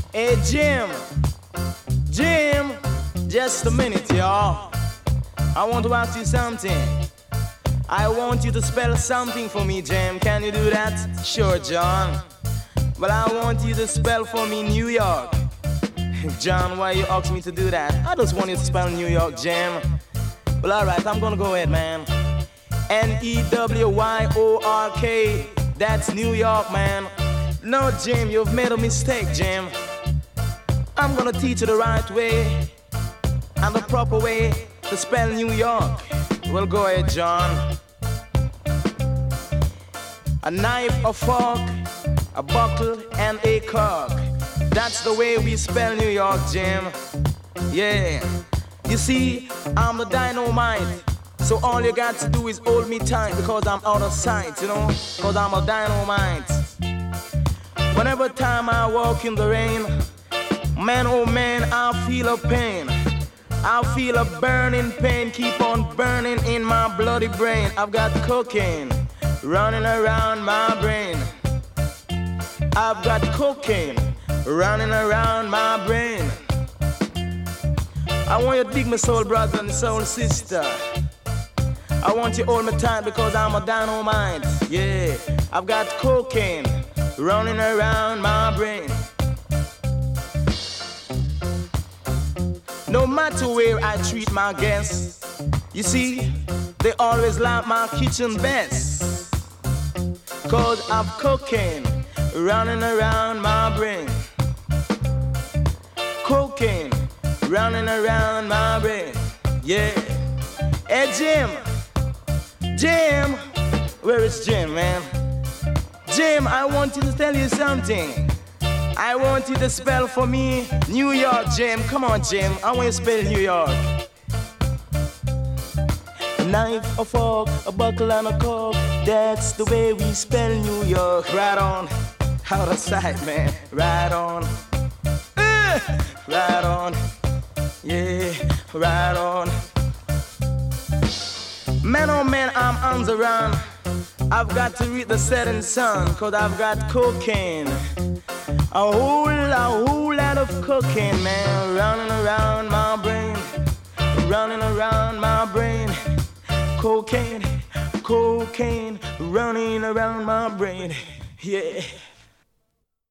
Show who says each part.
Speaker 1: Hey Jim, Jim, just a minute, y'all. I want to ask you something. I want you to spell something for me, Jim. Can you do that? Sure, John. But I want you to spell for me New York. John, why you ask me to do that? I just want you to spell New York, Jim. Well, alright, I'm gonna go ahead, man. N-E-W-Y-O-R-K. That's New York, man. No, Jim, you've made a mistake, Jim. I'm gonna teach you the right way and the proper way to spell New York. Well, go ahead, John. A knife, a fork, a buckle, and a cork. That's the way we spell New York, Jim. Yeah. You see, I'm the dynamite. So all you got to do is hold me tight because I'm out of sight, you know? Because I'm a dynamite. Whenever time I walk in the rain, man, oh man, I feel a pain. I feel a burning pain, keep on burning in my bloody brain. I've got cocaine running around my brain. I've got cocaine running around my brain. I want you to dig my soul brother and soul sister. I want you to hold me tight because I'm a dynamite. Yeah, I've got cocaine running around my brain. No matter where I treat my guests, you see, they always like my kitchen best. Cause I've cocaine running around my brain. Cocaine running around my brain. Yeah. Hey Jim, Jim, where is Jim, man? Jim, I want you to tell you something. I want you to spell for me New York, Jim. Come on, Jim. I want you to spell New York. A knife, a fork, a buckle, and a cork. That's the way we spell New York. Right on. Out of sight, man. Right on. Right on. Yeah, right on. Man, oh man, I'm on the run. I've got to read the setting sun, cause I've got cocaine. A whole lot of cocaine, man, running around my brain. Running around my brain. Cocaine, cocaine, running around my brain. Yeah.